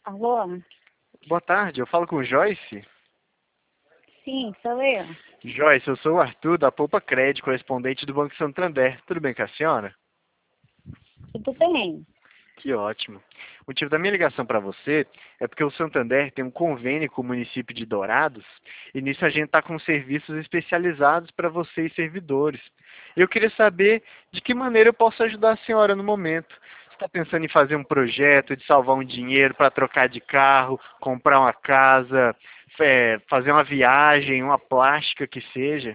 Alô? Boa tarde, eu falo com Joyce. Sim, sou eu. Joyce, eu sou o Arthur da Poupa Crédito, correspondente do Banco Santander. Tudo bem com a senhora? Tudo bem? Que ótimo. O motivo da minha ligação para você é porque o Santander tem um convênio com o município de Dourados e nisso a gente está com serviços especializados para você e servidores. Eu queria saber de que maneira eu posso ajudar a senhora no momento. Você está pensando em fazer um projeto de salvar um dinheiro para trocar de carro, comprar uma casa, fazer uma viagem, uma plástica que seja?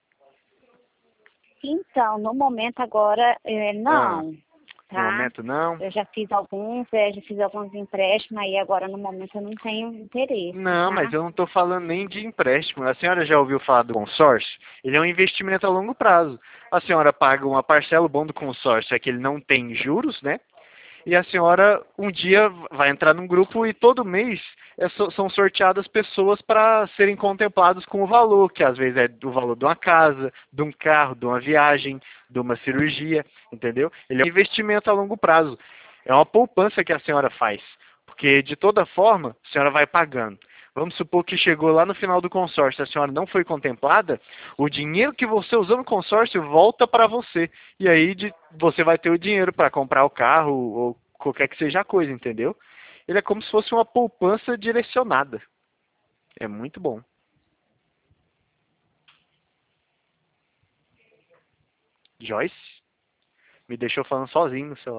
Então, no momento agora, Ah, não, no tá? momento não? Eu já fiz alguns empréstimos, aí agora no momento eu não tenho interesse, Não, mas tá? eu não estou falando nem de empréstimo. A senhora já ouviu falar do consórcio? Ele é um investimento a longo prazo. A senhora paga uma parcela, o bom do consórcio é que ele não tem juros, né? E a senhora um dia vai entrar num grupo e todo mês são sorteadas pessoas para serem contemplados com o valor, que às vezes é do valor de uma casa, de um carro, de uma viagem, de uma cirurgia, entendeu? Ele é um investimento a longo prazo. É uma poupança que a senhora faz, porque de toda forma a senhora vai pagando. Vamos supor que chegou lá no final do consórcio, a senhora não foi contemplada, o dinheiro que você usou no consórcio volta para você. E aí você vai ter o dinheiro para comprar o carro ou qualquer que seja a coisa, entendeu? Ele é como se fosse uma poupança direcionada. É muito bom. Joyce me deixou falando sozinho no celular.